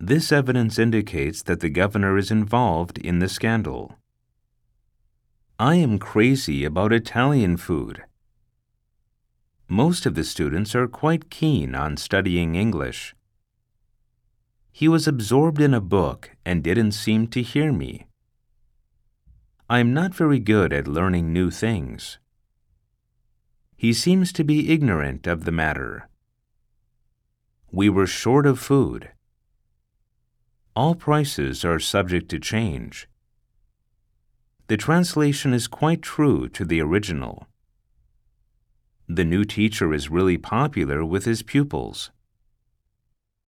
This evidence indicates that the governor is involved in the scandal. I am crazy about Italian food. Most of the students are quite keen on studying English. He was absorbed in a book and didn't seem to hear me. I am not very good at learning new things. He seems to be ignorant of the matter. We were short of food. All prices are subject to change. The translation is quite true to the original. The new teacher is really popular with his pupils.